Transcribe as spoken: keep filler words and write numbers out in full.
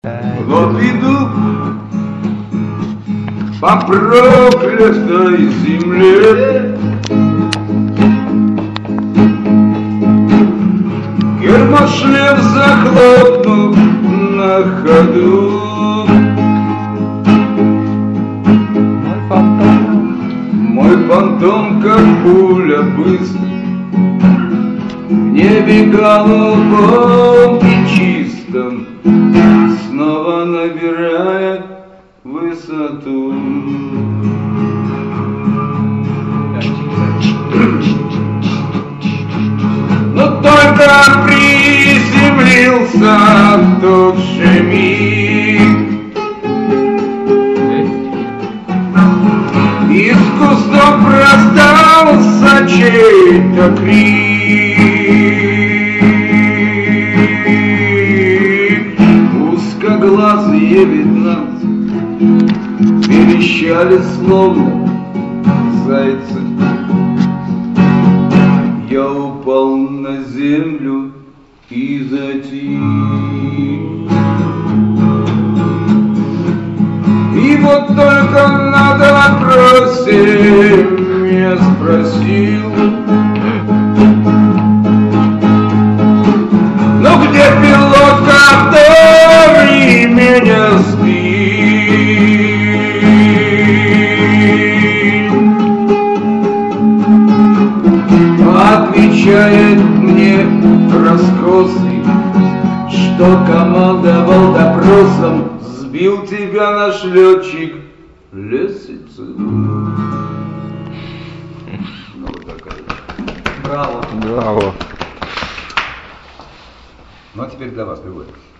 Вот иду по проклятой земле, гермошлем захлопнув на ходу. Мой фантом, как пуля, быстро в небе голубом и чистом снова набирает высоту. Но только приземлился в тот же миг, из кустов раздался чей-то крик. Узкоглазые ведьмацы верещали словно зайцы. Я упал на землю и затих. И вот только на допросе меня спросил: ну где пилот, который меня сбил? Отвечает мне раскосый, что командовал допросом: сбил тебя наш летчик Лисицын. Ну вот такая. Браво. Браво. Ну а теперь для вас, Григорий.